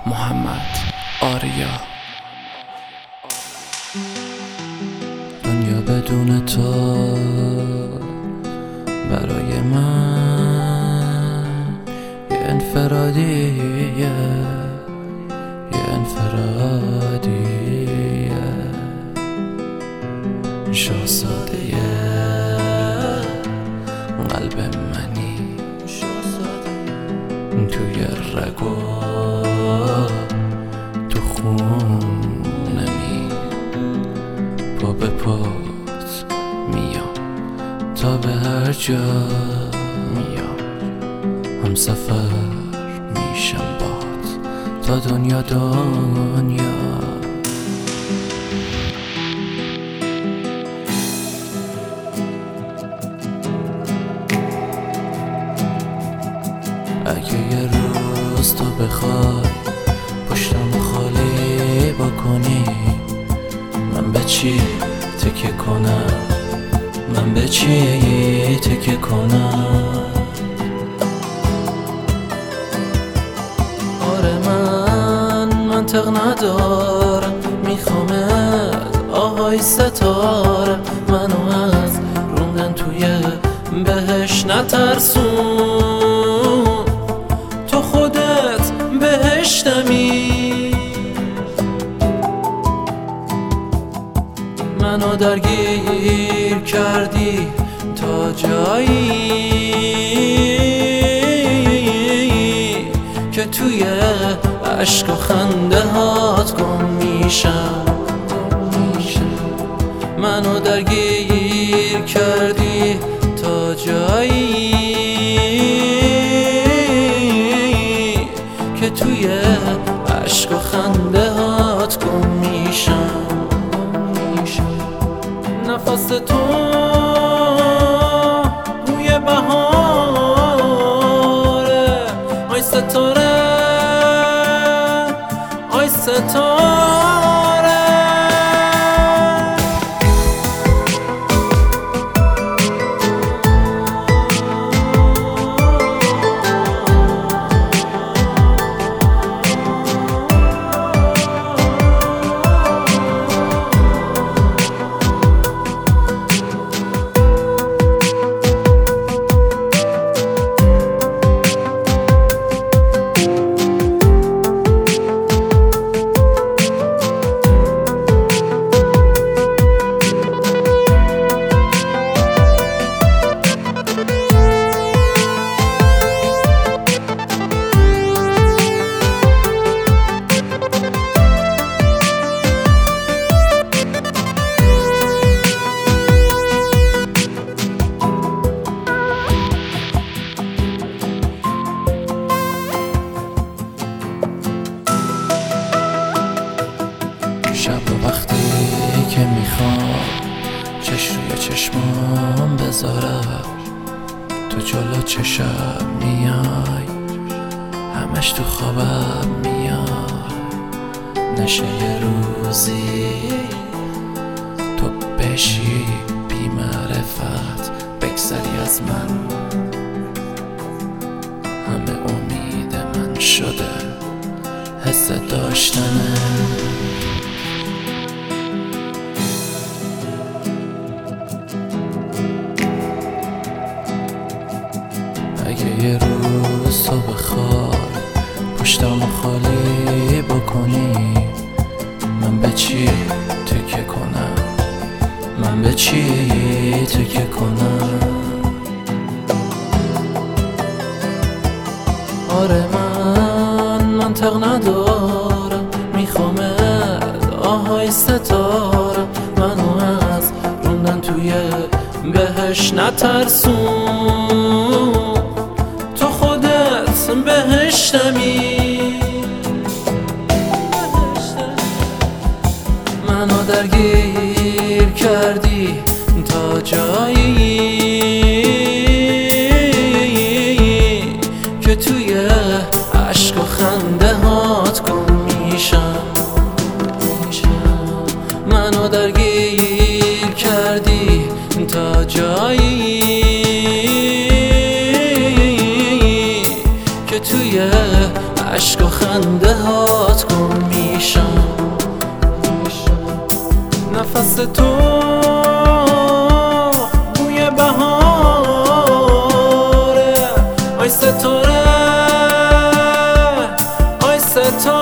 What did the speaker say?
محمد آریا. دنیا بدون تو برای من یه انفرادیه، یه انفرادیه، شاهزاده قلب منی، توی رگو تو خونمی، پا به پات میام تا به هر جا میام، هم سفر میشم بات تا دنیا اگه یه روز تو بخوای پشتم خالی بکنی، من به چی تکیه کنم؟ من به چی تکیه کنم؟ آره من منطق ندارم، میخوامت آهای ستاره، منو از روندن توی بهش نترسون، تو خودت بهشتمی، منو درگیر کردی تا جایی که توی عشق و خنده هات گم میشم، منو درگیر کردی تا جایی که توی عشق و خنده هات گم میشم. نفس تو بوی بهاره، آی ستاره، آی ستاره. شب وقتی که میخوام چشم روی چشمام بذارم، تو جلو چشم میای، همش تو خوابم میای، نشه یه روزی تو بشی بی معرفت، بگذری از من، همه امید من شده حس داشتنه. اگه یه روز تو بخوای پشتم خالی بکنی، من به چی تکیه کنم؟ من به چی تکیه کنم؟ آره من منطق ندارم، میخوامت آهای ستاره، منو از روندن توی بهش نترسون، تو خودت بهشتمی، منو درگیر کردی تا جایی که توی عشق و خنده هات گم میشم، منو درگیر کردی تا جایی که توی عشق و خنده هات گم میشم. نفس تو بوی بهاره، آی ستاره آی ستاره